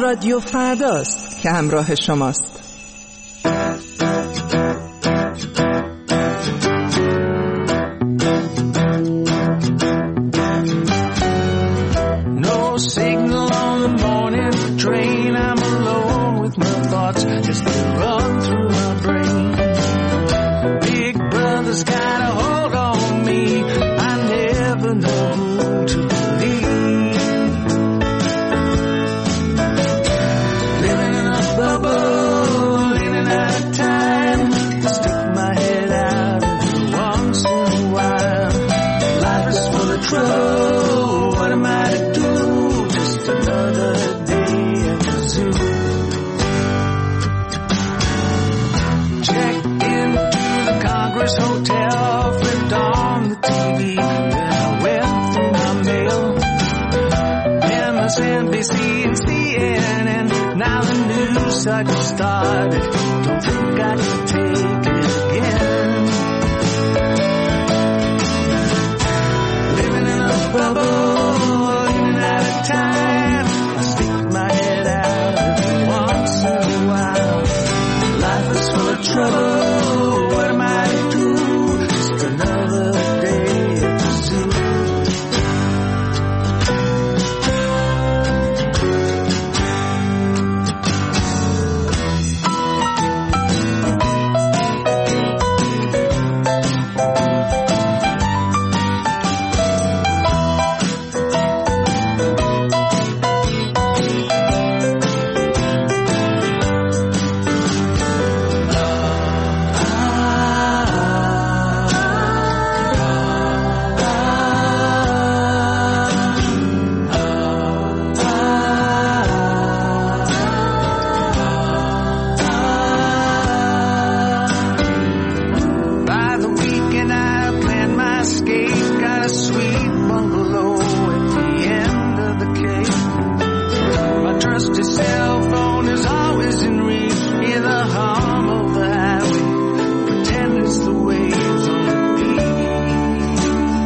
رادیو فرداست که همراه شماست. No signal on the morning train. I'm alone with my thoughts just to run through my brain. Big brother's got a hold on me. I never know who to believe. Living in a bubble, living out of time. Stick my head out every once in a while. Life is full of trouble. What am I to do? Just another day at the zoo. Checked into the Congress Hotel, flipped on the TV, then I went through my mail. MSNBC and CNN, now the news cycle started. Don't think I can take it again. Living in a bubble, living out of time. I stick my head out every once in a while. Life is full of trouble. What am I to do? Just another day at the zoo. By the weekend I planned my escape. Got a sweet bungalow at the end of the Cape. My trusty cell phone is always in reach. Hear the hum of the highway, pretend it's the waves on the beach.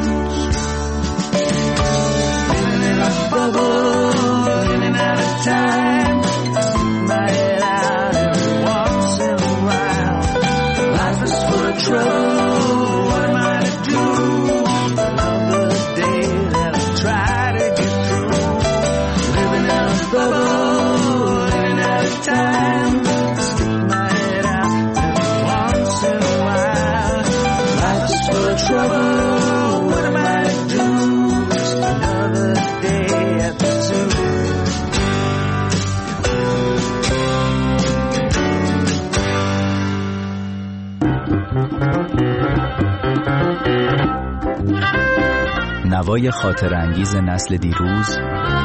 Living in a bubble, living out of time. Stick my head out every once in a while. Life is full of trouble. What am I to do? Another day that I try to get through. Living in a bubble, living out of time. Stick my head out every once in a while. Life is full of trouble. What am I to do? Just another day at the zoo. نوای خاطرانگیز نسل دیروز،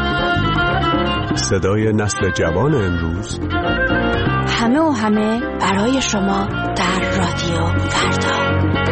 صدای نسل جوان امروز. همه و همه برای شما در رادیو فردا.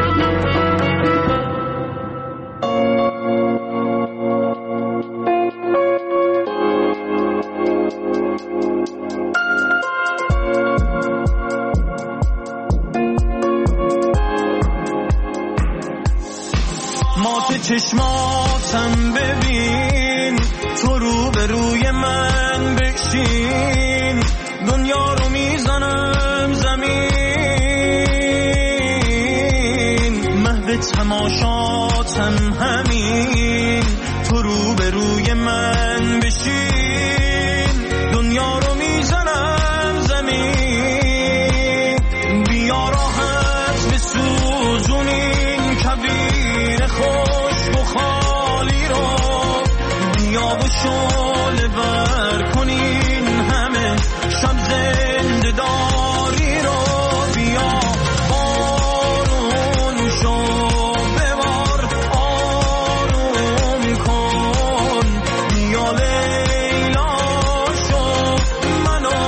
مات چشماتم ببین، تو رو به روی من بکشین، دنیا رو میزنم زمین، محو تماشاتم همین، تو رو به روی من بشین، دنیا رو میزنم زمین، بیا راحت بسوزونین کبیر خوش بخالی رو، بیا و شعله بر کنین همه شب زنده داری رو، بیا بارون شو ببار آروم کن، بیا لیلا شو منو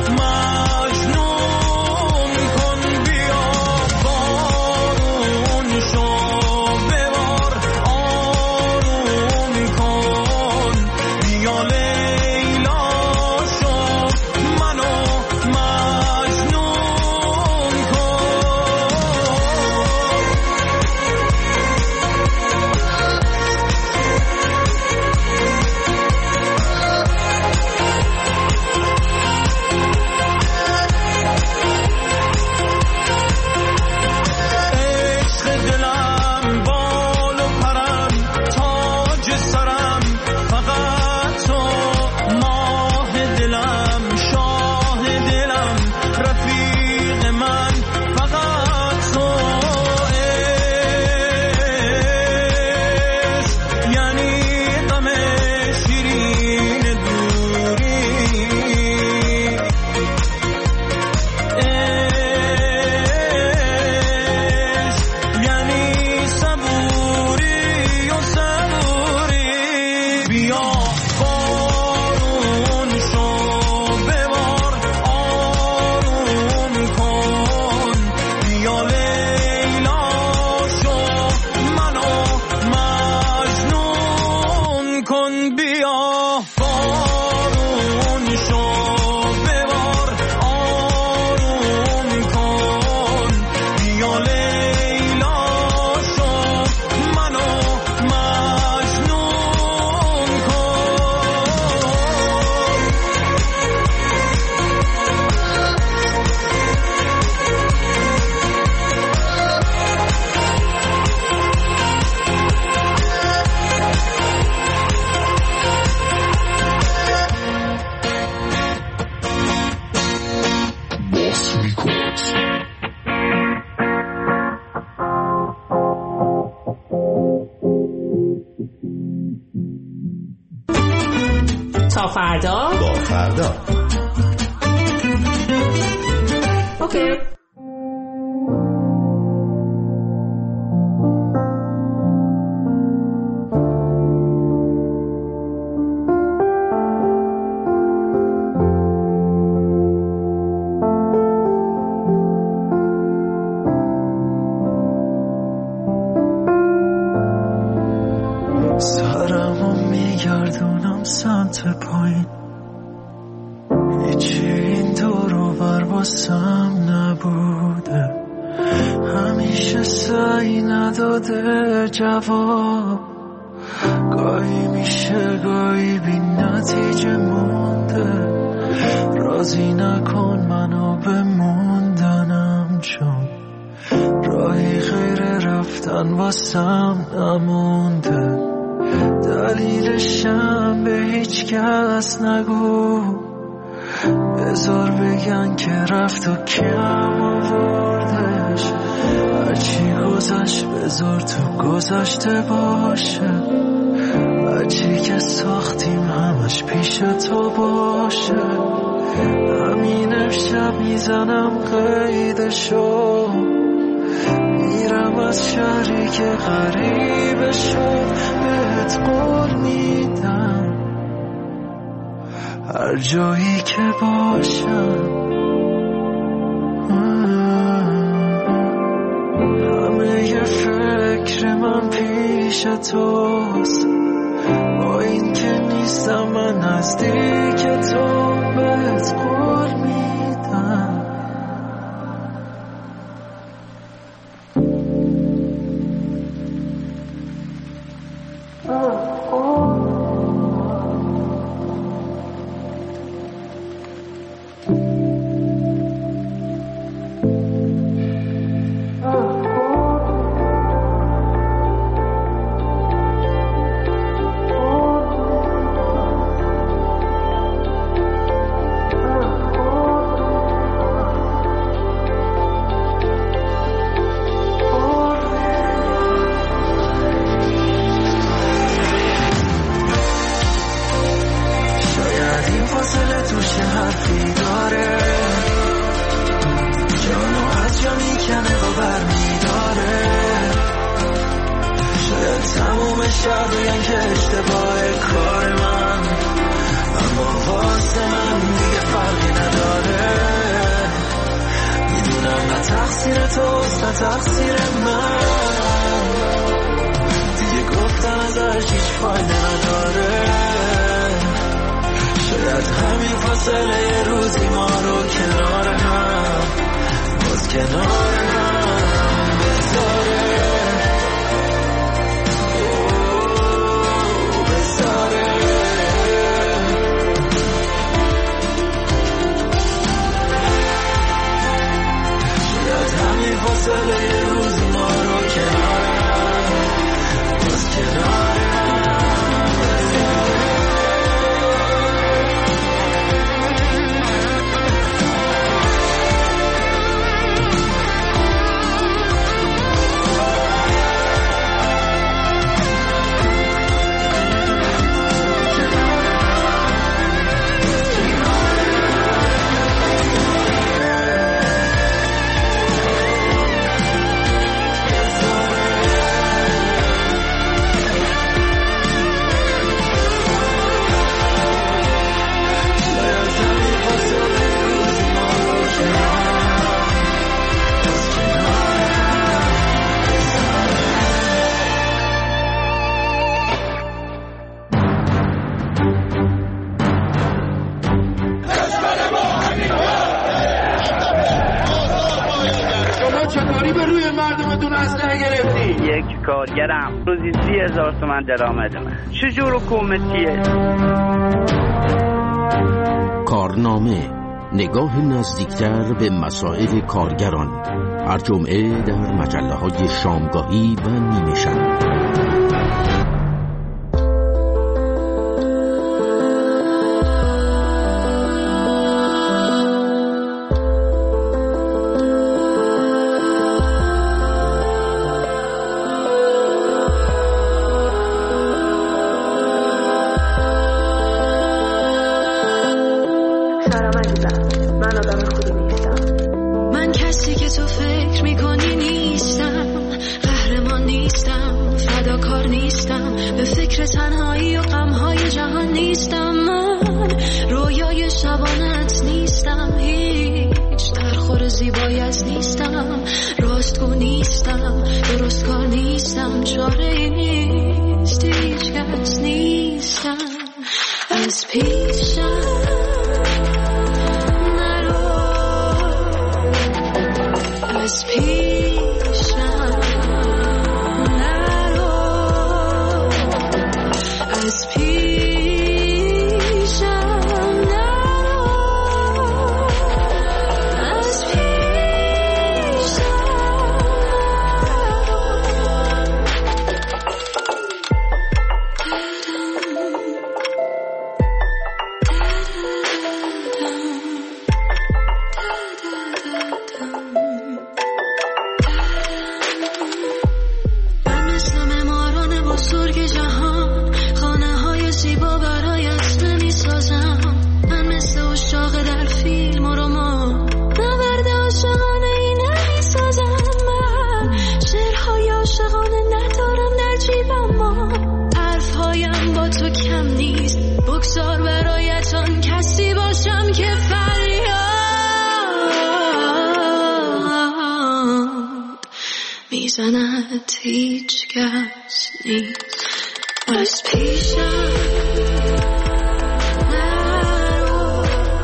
مجنون کن، بیا بارون شو ببار آروم کن، بیا تا فردا با فردا. اوکی. سرمو میگردونم سمت پایین، هیچی این دورو بر باسم نبوده، همیشه سعی نداده جواب، گاهی میشه گاهی بی نتیجه مونده، راضی نکن منو به موندنم، چون راهی غیر رفتن واسم نمونده، دلیلشم به هیچ کس نگو، بذار بگن که رفت و کم آوردش، هرچی گذشت بذار تو گذشته باشه، هرچی که ساختیم همش پیش تو باشه، همین امشب میزنم قیدشو، میرم از شهری که غریبه شد، بهت قول میدم هر جایی که باشم، همه یه فکر من پیش توست، با این که نیستم من نزدیک تو، بهت قول میدم. کارگرم روزی 30,000 تومان درآمد من. چجور حکومتیه؟ کارنامه، نگاه نزدیکتر به مسائل کارگران، هر جمعه در مجله‌های شامگاهی و نیمه شب. که تنهایی و غمهای جهان نیستم من، رویای شبانت نیستم، هیچ درخور زیبایت نیستم، راستگو نیستم، درست کار نیستم، چاره نیست، هیچ کس نیستم، از پیشم نرو، از پیشم نرو، از پیشم نرو، از پیشم من مثل معماران بزرگ جهان خانه های زیبا برایت نمی سازم، من مثل عشاق در فیلم و رمان نبرد عاشقانه ای نمی سازم، من شعرهای عاشقانه ندارم در جیبم، ما حرفهایم با تو کم نیست، بگذار برایت آن کسی باشم که فریاد میزند، هیچ کس نیست، از پیشم نرو،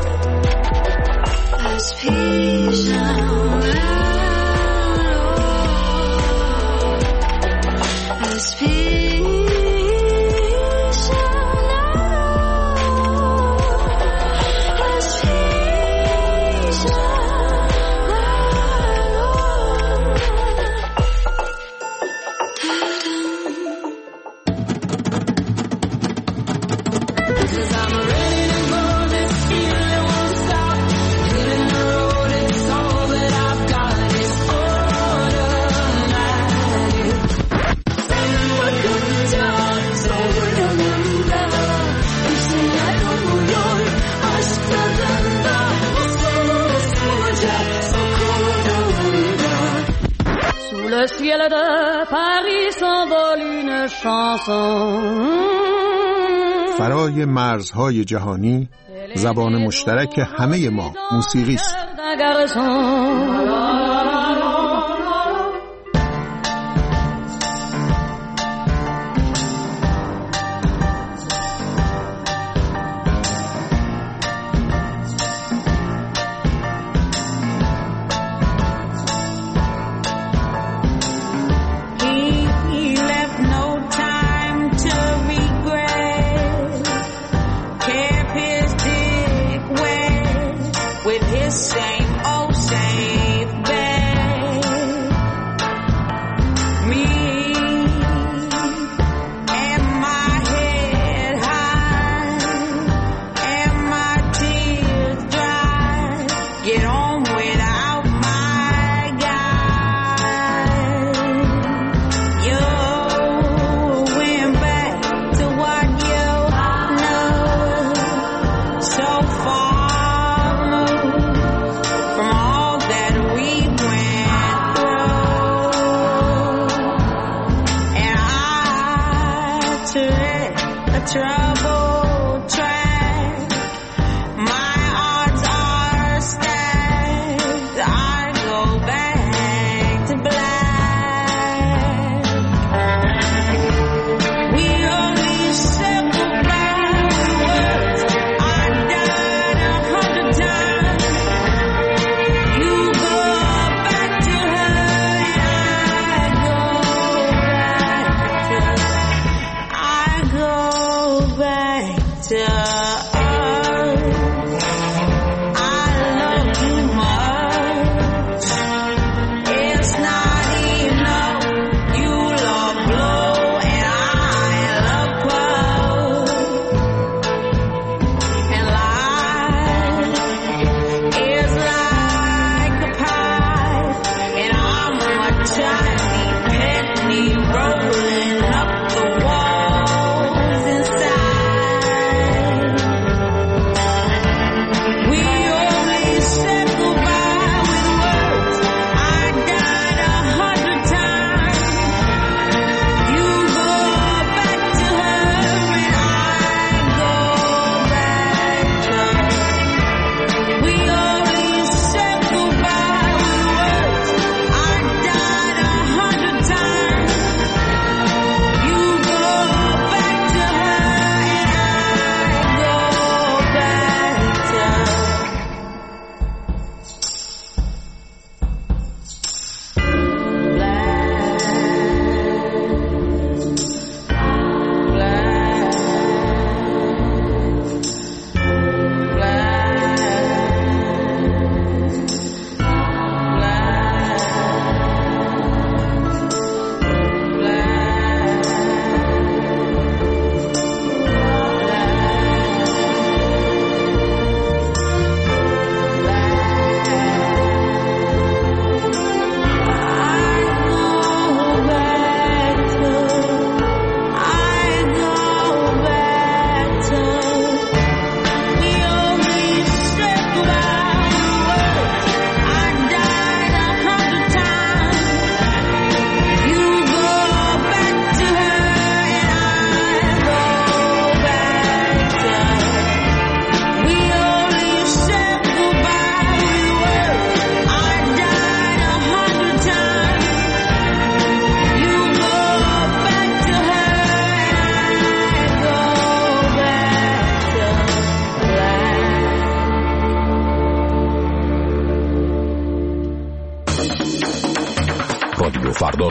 از پیشم نرو، از پیشم نرو، از پیشم Sous le ciel de Paris s'envole une chanson. فرای مرزهای جهانی زبان مشترک همه ما موسیقی است.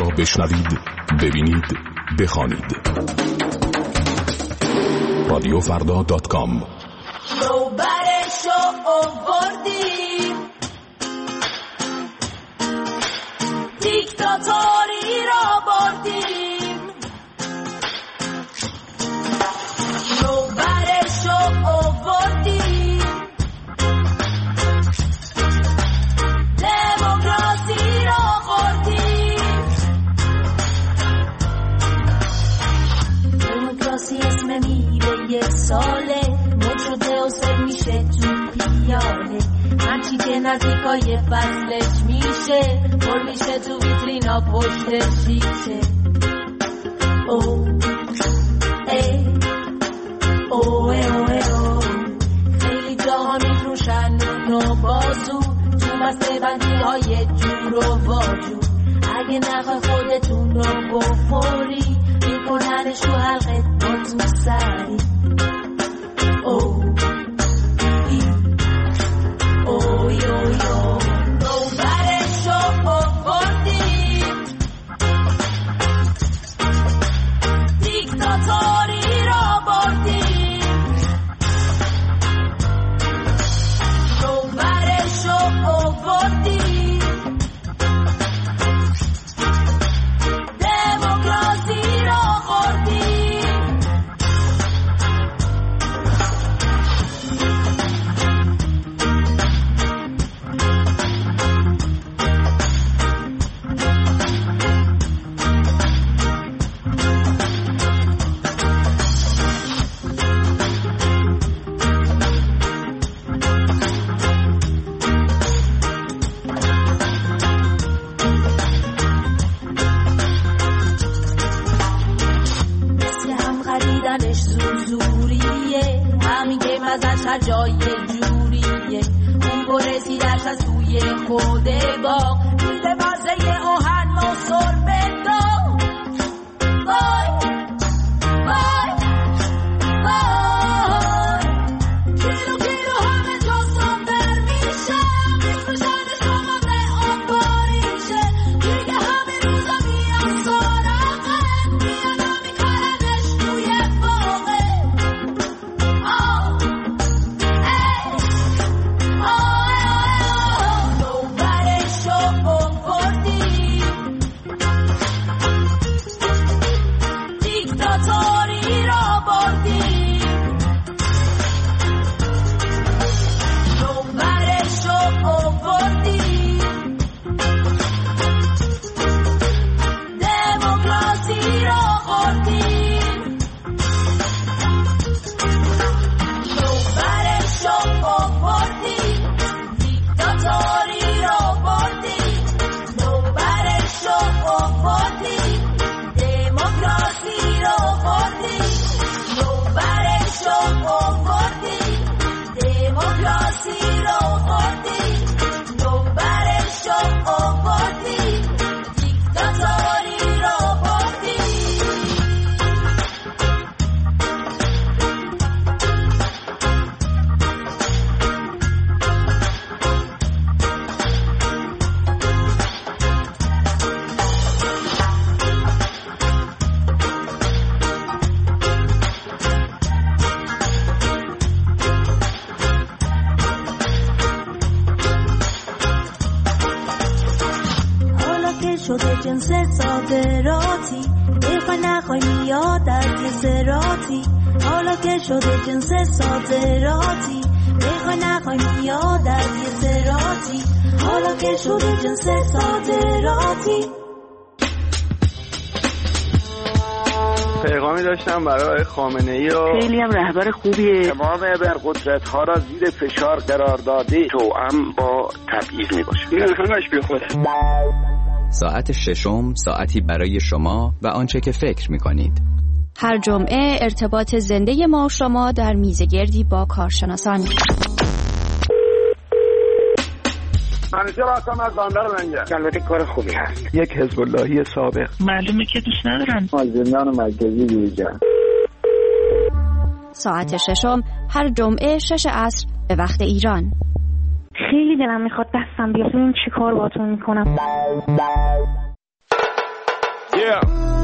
بشنوید، ببینید، بخوانید. رادیوفردا.com. نوبرشو آوردیم، دیکتاتوری را بردیم. نوبرشو آوردیم، دموکراسی را خوردیم. دموکراسی اسم میوه یه ساله، مد شده و سر میشه تو پیاله. هرچی که نزدیکای فصلش میشه، پر میشه تو ویترینا پشت شیشه. او ای او ای او ای او، خیلی جاها میفروشن نون و بازو، تو بسته بندی های جور و واجور. اگه نخواه خودتون رو بخوری، میکننش تو حلقه با تو سری. او ای اوی اوی او، نوبرشو آوردیم، دیکتاتوری را بردیم. نوبرشو آوردیم، دموکراسی را خوردیم. هر جای جوریه، اون برسی درش از توی خود باغ، میده مازه آهن و سربه داغ. وای وای وای، کیلو کیلو همه جا صادر میشه، میفروشن شما به آن باریشه. دیگه همه روزا میان سراغه، میان میکننش توی باغه. دیکتاتوری را بردیم، نوبرشو آوردیم، دموکراسی را خوردیم. نوبرشو آوردیم، دیکتاتوری را بردیم. نوبرشو آوردیم، دموکراسی را خوردیم. نوبرشو آوردیم، دموکراسی را خوردیم. نوبرشو آوردیم، دیکتاتوری را بردیم. شده جنس صادراتی، بخوای نخوای میاد از یه سراتی. حالا که شده جنس صادراتی، بخوای نخوای میاد از یه سراتی. حالا که شده جنس صادراتی. پیغامی داشتم برای خامنه‌ای و خیلی هم رهبر خوبیه. تمام ابرقدرت‌ها را زیر فشار قرار داده، توأم با تبعیض میباشه. این همش بیخوده. ساعت ششم، ساعتی برای شما و آنچه که فکر می‌کنید. هر جمعه ارتباط زنده ما و شما در میزگردی با کارشناسان. همیشه راستم از باندار منگه. البته کار خوبی هست. یک حزب اللهی سابق. معلومه که دوست ندارن. زندان مرکزی بیرجن. ساعت ششم هر جمعه 6 عصر به وقت ایران. خیلی دلم میخواد دستم بیاد، این چی کار باهاتون میکنم. Yeah.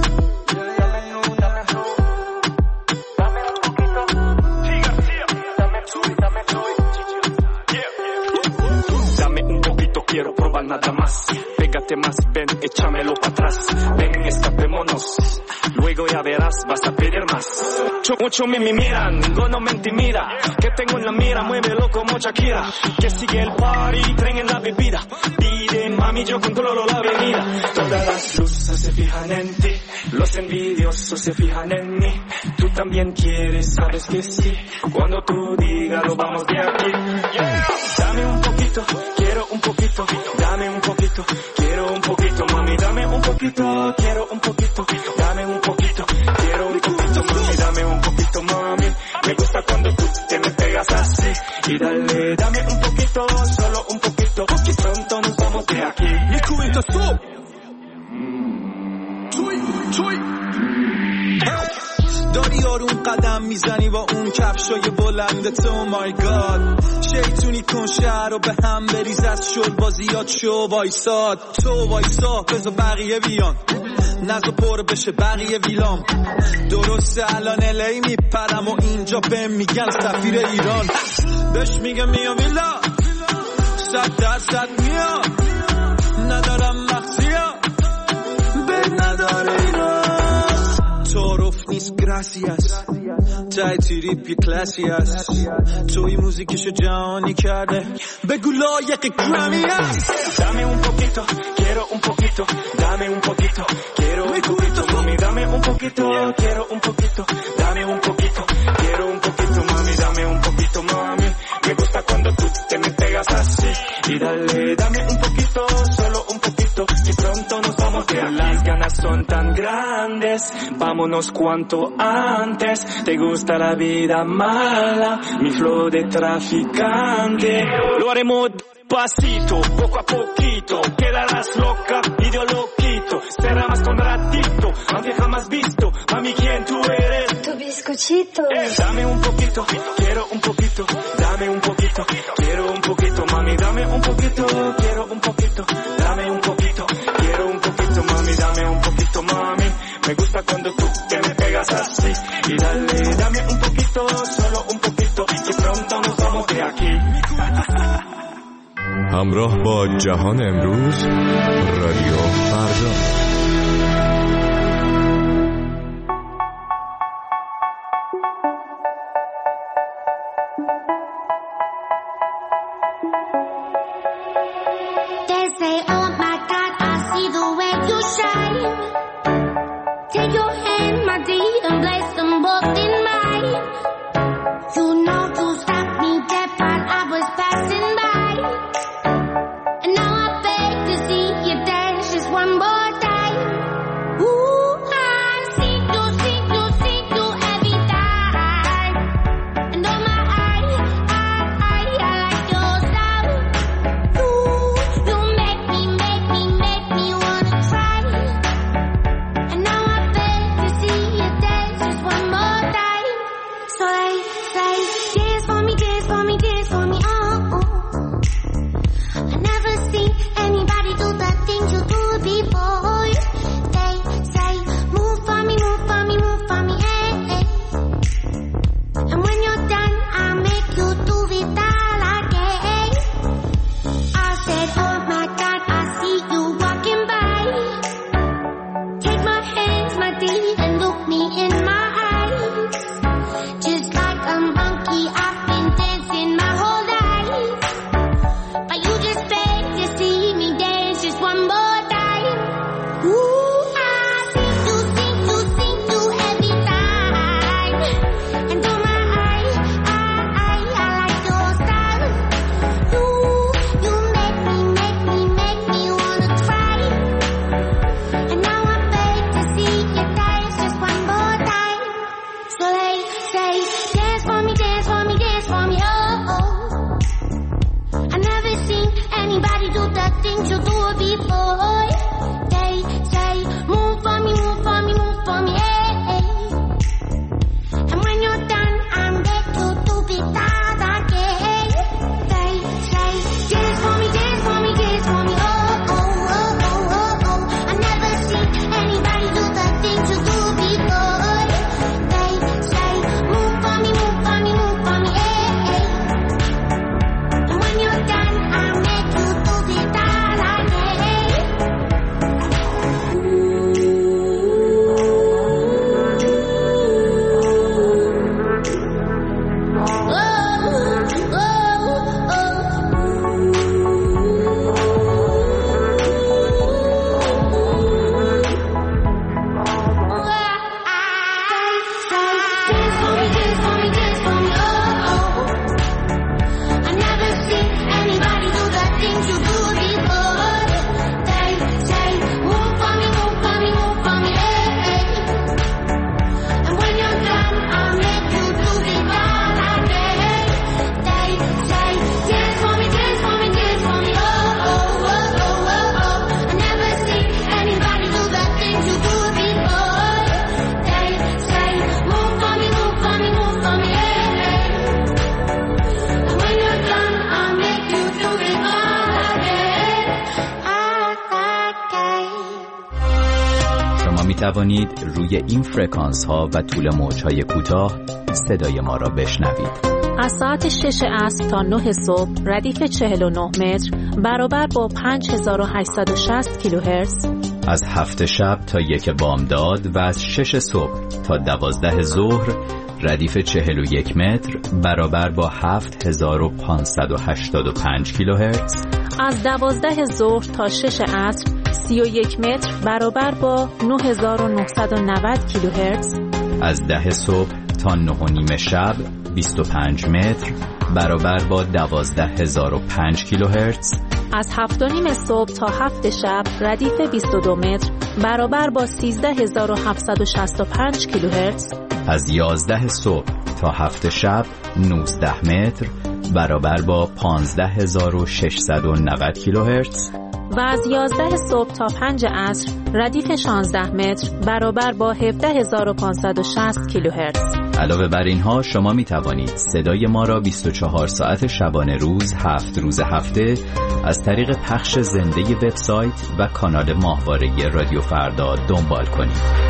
Dame un poquito, quiero probar nada más. Pégate más, ven, échamelo para atrás. Ven, escapémonos. Luego ya verás, vas a pedir más. Mucho me miran, ninguno me intimida. Que tengo en la mira, muévelo como Shakira. Que sigue el party, tren en la bebida. Pide, mami, yo controlo la avenida. Todas las luces se fijan en ti. Los envidiosos se fijan en mí. Tú también quieres, sabes que sí. Cuando tú digas, lo vamos de aquí. Yeah. Dame un poquito, quiero un poquito. Dame un poquito, quiero un poquito. Mami, dame un poquito, quiero un poquito. Dame un poquito, quiero un poquito. Mami, dame un poquito, mami. Me gusta cuando tú te me pegas así. Y dale, dame un poquito, solo un poquito. Que pronto nos vamos de aquí. Mi cubito, stop. داری آروم قدم میزنی با اون کفشای بلندت oh my god شیطونی کن شهر رو به هم بریز از شل بازیات شو وایساد تو وایسا بذار بقیه بیان نزو پر بشه بقیه ویلام درسته الان الی میپرم و اینجا بهم میگن سفیر ایران بهش میگم میام ایلا 100% میام ندارم مخزیا به نداره ایران تعارف نیست gracias تای تریپ یه کلاسی هست توی موزیکشو جهانی کرده بگو لایق گرامی هست Dame un poquito, quiero un poquito. Dame un poquito, quiero un poquito. Mami, dame un poquito, quiero un poquito. Dame un poquito, quiero un poquito. Mami, dame un poquito, mami. Me gusta cuando tú te me pegas así. Y dale, dame un poquito, solo un poquito. Y pronto nos vamos de aquí. Las ganas son tan grandes, vámonos cuanto antes. Te gusta la vida mala, mi flow de traficante. Lo haremos pasito, poco a poquito. Quedarás loca y yo lo quito. Espera más con ratito, aunque jamás visto. Mami, ¿quién tú eres? Tu bizcochito. Dame un poquito, quiero un poquito. Dame un poquito, quiero un poquito. Mami, dame un poquito, quiero un poquito. Dame un poquito, quiero un poquito. Mami, dame un poquito, mami. Me gusta cuando tú te me pegas así. Y dale, dame un poquito, solo un poquito. Y pronto nos vamos de aquí. همراه با جهان امروز رادیو فردا. They say, oh my God, I see the way you shine. Take your hand, my dear, and place them both in mine. You know you stopped me dead while I was passing by. And now I beg to see you dance just one more time. Ooh, I see you every time. And oh my, I like your style. You make me wanna try. And now I beg to see you dance just one more time. So they say, dance for me, dance for me, dance for me, oh, oh. I never seen anybody do the things you do before. They say, move for me, move for me, move for me, hey, hey. And when you're done, I'll make you do it all again. I said, oh my God, I see you walking by. Take my hands, my dear, and look me in my eyes. Just like a monkey, I've been dancing my whole life. But you just beg to see me dance just one more time. Ooh, I see you every time. And oh my, I like your style. You make me wanna cry. And now I beg to see you dance just one more time. So they say, dance for me, dance for me, dance for me, oh, oh. I never seen anybody do the things you do before. They say, move for me, move for me, move for me, hey, hey. And when you're done, I'm back to do it all again. They say, dance for me, dance for me, dance for me, oh, oh, oh, oh, oh, oh. I never seen anybody توانید روی این فرکانس ها و طول موج های کوتاه صدای ما را بشنوید. از ساعت 6 عصر تا 9 صبح ردیف 49 متر برابر با 5860 کیلوهرتز. از 7 شب تا 1 بامداد و از 6 صبح تا 12 ظهر ردیف 41 متر برابر با 7585 کیلوهرتز. از 12 ظهر تا 6 عصر 31 متر برابر با 9990 کیلوهرتز. از 10 صبح تا 9:30 شب 25 متر برابر با 12005 کیلوهرتز. از 7:30 صبح تا 7 شب ردیف 22 متر برابر با 13765 کیلوهرتز. از 11 صبح تا 7 شب 19 متر برابر با 15690 کیلوهرتز. و از 11 صبح تا 5 عصر ردیف 16 متر برابر با 17560 کیلوهرتز. علاوه بر اینها شما می توانید صدای ما را 24 ساعت شبانه روز 7 روز هفته از طریق پخش زنده وبسایت و کانال ماهواره رادیو فردا دنبال کنید.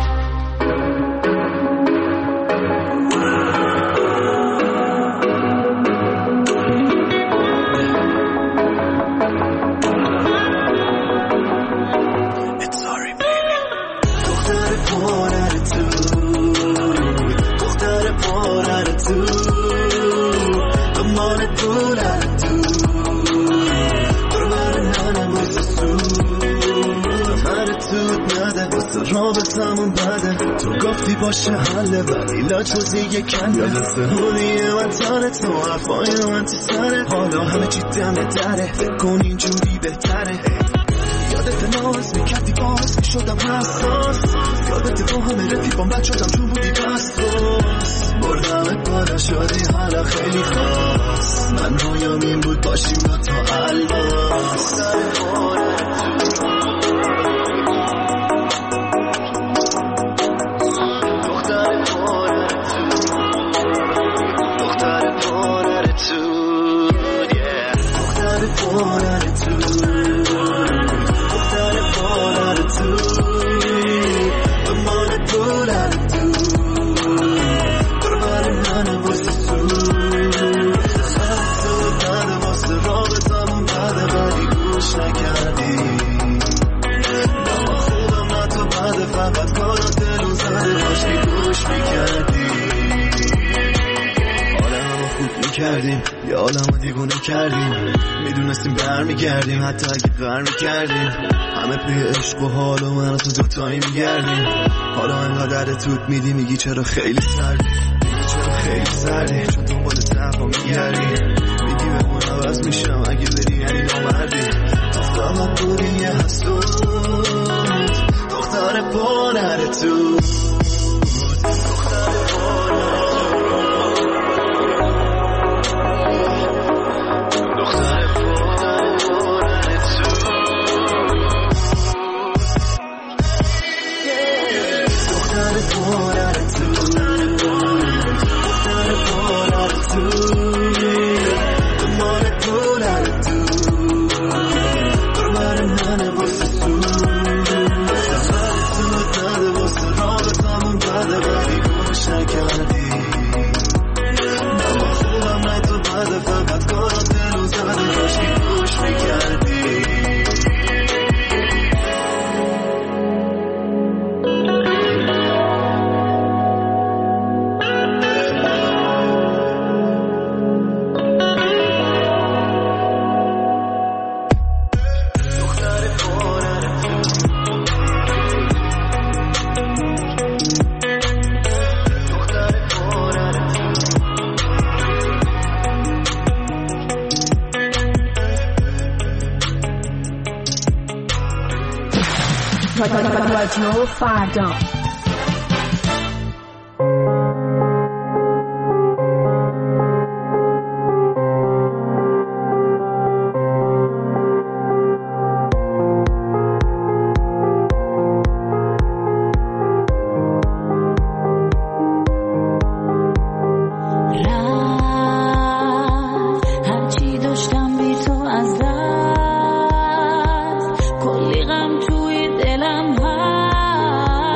رابطمون بده تو گفتی باشه حله ولی لاجوزی کنده یادت بودیه من تانه تو حرفای من تو سره حالا همه چی دمه دره فکر کن اینجوری بهتره یادت ناز میکردی باز میشدم حساس یادت با همه رفیقام بد شدم چون بودی بستاس بردمت بالا شدی حالا خیلی خاص من هایم این بود باشیم با تا الباس یه عالمو دیوونه کردیم میدونستیم برمیگردیم حتی اگه غر میکردیم همه پی عشق و حال و من تو دوتایی میگردیم حالا انقدر توت میدی میگی چرا خیلی سردی چرا خیلی سردی چون دنبال دفعه میگردی میگی بمون عوض میشم اگه بری یعنی نامردی فقط بودی یه حسود دختر پانر تو رادیو فردا. کلی غم توی دلم هست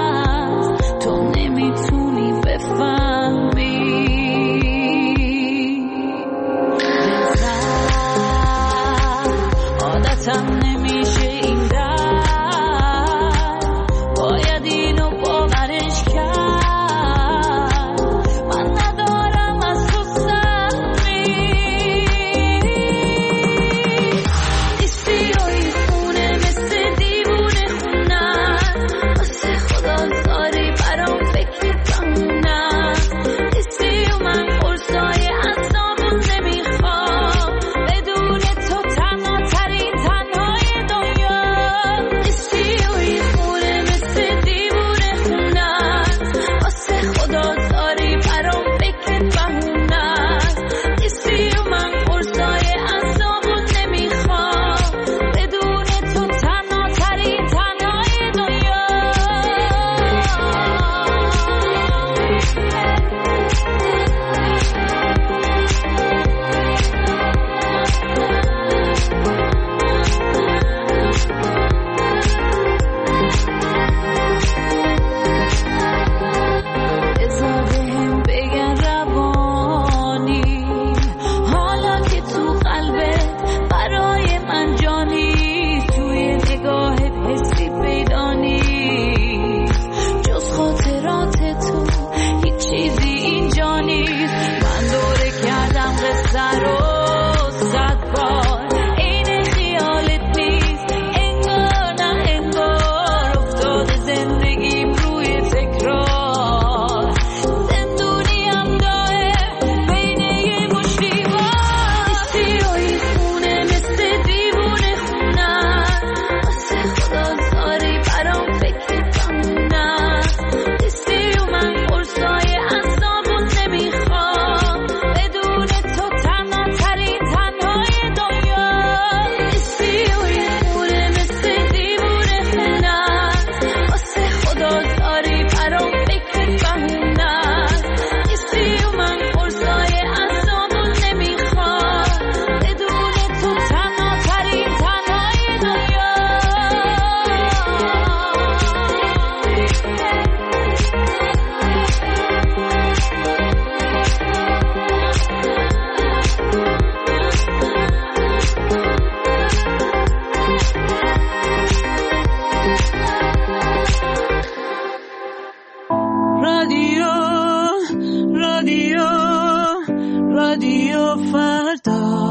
رادیو فردا.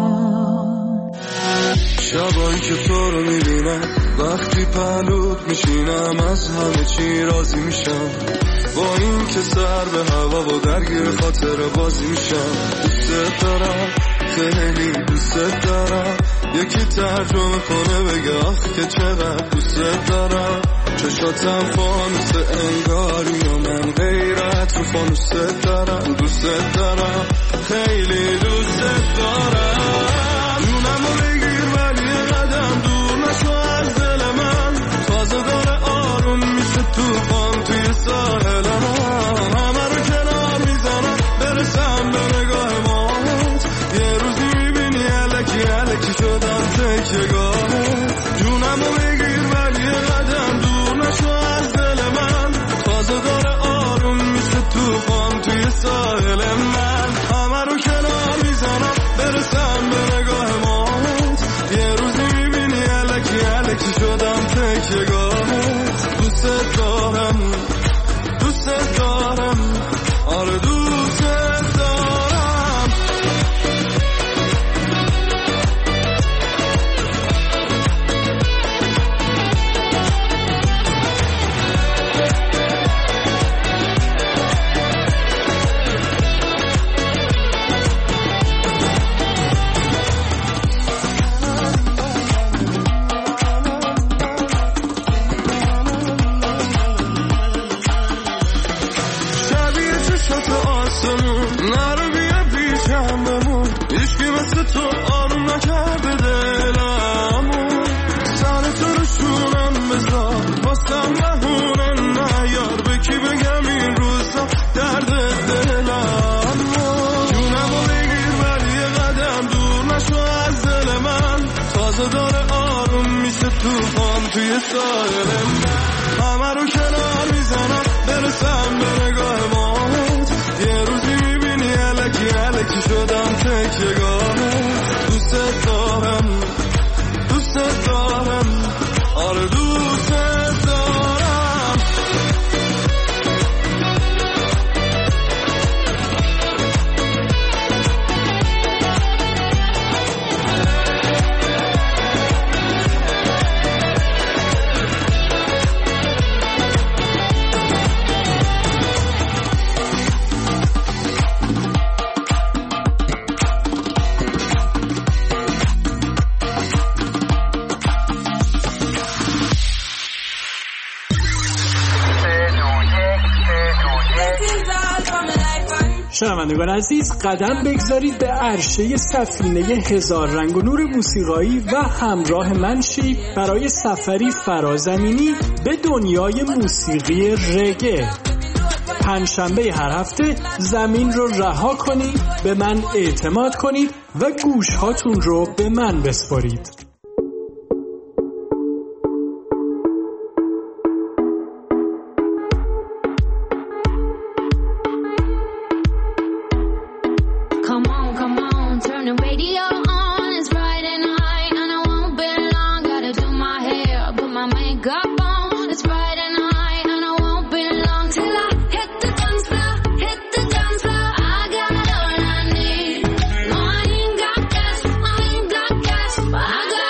شبایی که تو رو میبینم وقتی پهلوت میشینم از همه چی راضی میشم، با این که سر به هوا و درگیر خاطر بازی میشم. دوست دارم خیلی دوست دارم، یکی ترجمه کنه بگه آخ که چقدر دوست دارم. چشاتم فانوس انگاری و من غیرت رو فانوس دارم. دوست دارم خیلی دوست دارم. جونمو بگیر ولی قدم دور نشو از دل من، تازه داره آروم میشه توفان توی ساحل من. همه رو کنار میزنم برسم به نگاه ماهت، یه روزی میبینی الکی الکی شدم تکیه‌گاهت. جونمو بگیر ولی قدم دور نشو از دل من، تازه داره آروم میشه توفان توی ساحل من. همه رو کنار میزنم برسم به نگاه ماهت، یه روزی میبینی الکی الکی شدم تکیه‌گاهت. دوست دارم دوست دارم آره دوست دارم. نرو بیا پیشم بمون، هیچکی مثل تو آروم نکرده دلمون. سر تو رو شونم بذار واسم بهونه نیار، به کی بگم این روزا درد دلم. جونمو بگیر ولی یه قدم دور نشو از دل من، تازه داره آروم میشه توفان توی ساحل من. همه رو کنار میزنم برسم به نگاه ماهت، یه روزی میبینی الکی الکی شدم تکیه‌گاهت. دوست دارم دوست دارم آره دوست دارم. شنوندگان عزیز، قدم بگذارید به عرشه سفینه هزار رنگ و نور موسیقایی و همراه من شید برای سفری فرازمینی به دنیای موسیقی رگه. پنجشنبه هر هفته زمین رو رها کنید، به من اعتماد کنید و گوشهاتون رو به من بسپارید. I got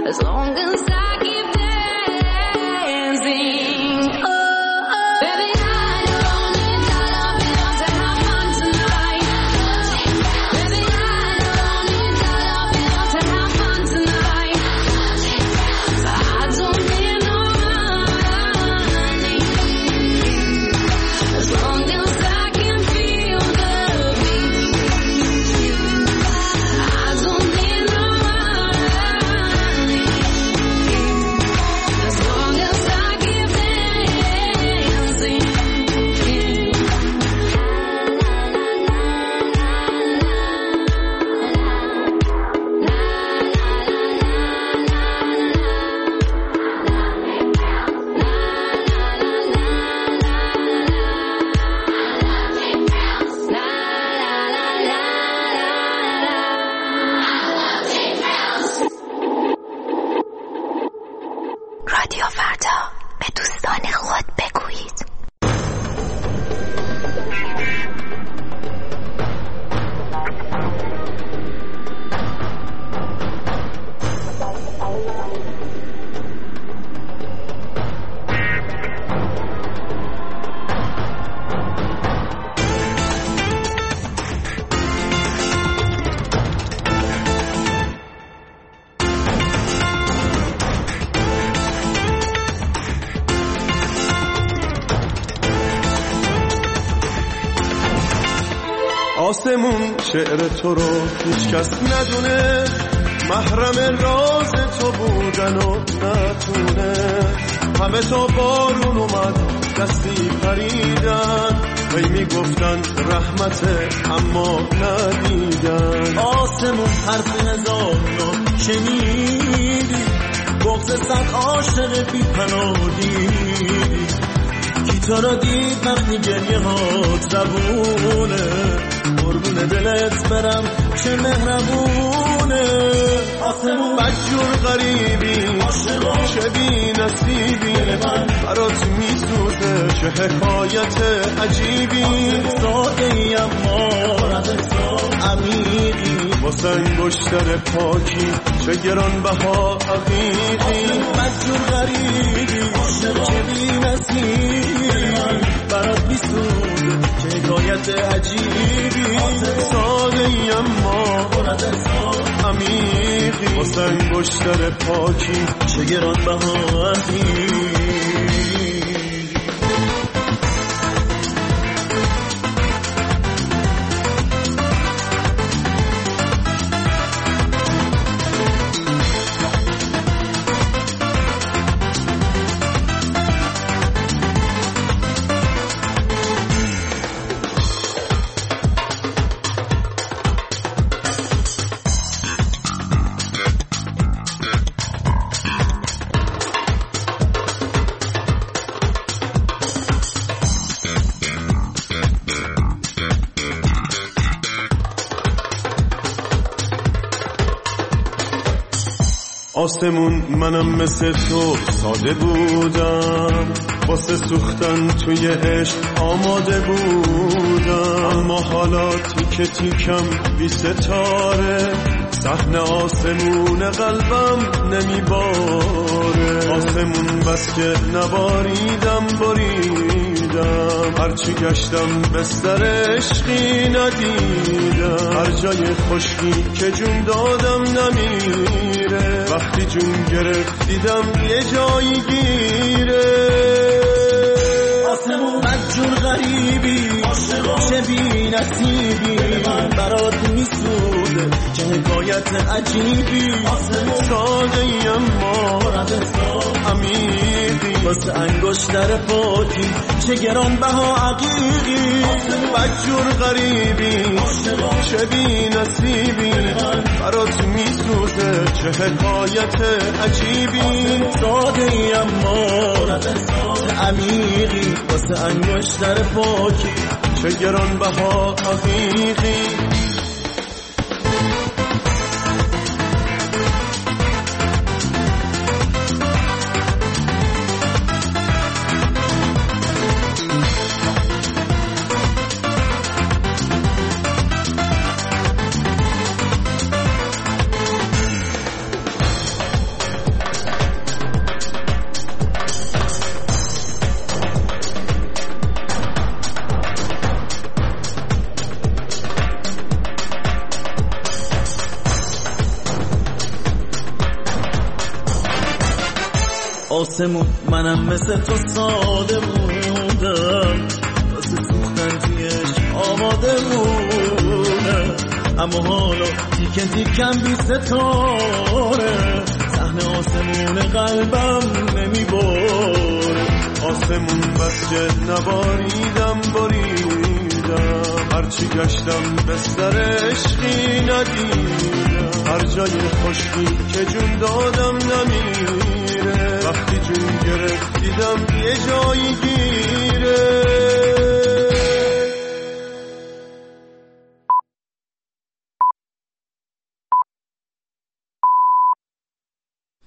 as long as I keep dancing. Oh, baby, I don't need dollar bills to have fun tonight. Baby, I don't need dollar bills to have fun tonight. I don't need no money as long as I can feel the beat. I don't need no money as long as I keep dancing. رادیو فردا، به دوستان خود بگویید. آسمون شعر تو رو هیچ کس ندونه، محرم راز تو بودن و نتونه. همه تا بارون اومد دستی پریدن، هی میگفتن رحمته اما ندیدن. آسمون حرف هزار رو شنیدی، بغض صد عاشق بی پناهی. کی تو رو دید وقتی گریه هات زبونه، قربون دلت برم چه مهربونه. آسمون بدجور غریبی چه بی نصیبی، برات میسوزه چه حکایت عجیبی. ساده ای اما عمیقی، واسه انگشتر پاکی چه گرانبها عقیقی. بدجور غریبی چه بی نصیبی، برات میسوزه چه حکایت عجیبی. ساده ای اما عمیقی، واسه انگشتر پاکی چه گرانبها عقیقی. آسمون منم مثل تو ساده بودم، واسه سوختن توی عشق آماده بودم. اما حالا تیکه تیکم بی ستاره، صحنه آسمون قلبم نمیباره. آسمون بس که نباریدم بریدم، هرچی گشتم بستر عشقی ندیدم. هر جای خشکی که جون دادم نمیره، وقتی جون گرفت دیدم یه جایی گیره. آسمون بدجور غریبی چه بی نصیبی، برات میسوده چه حکایت عجیبی. ساده ای اما عمیقی، واسه انگشتر پاکی چه گرانبها عقیقی. بدجور غریبی چه بی نصیبی، برات میسوزه چه حکایت عجیبی. ساده ای اما عمیقی، واسه انگشتر پاکی چه گرانبها عقیقی. آسمون منم مثل تو ساده موندم واسه سوختن تویش آماده مونم اما حالا تیکن تیکن بی ستاره صحنه آسمون قلبم نمیباره آسمون بس که نباریدم هرچی گشتم بستر عشقی ندیدم هر جای خشکی که جون دادم نمیره وقتی جون گرفت دیدم یه جایی گیر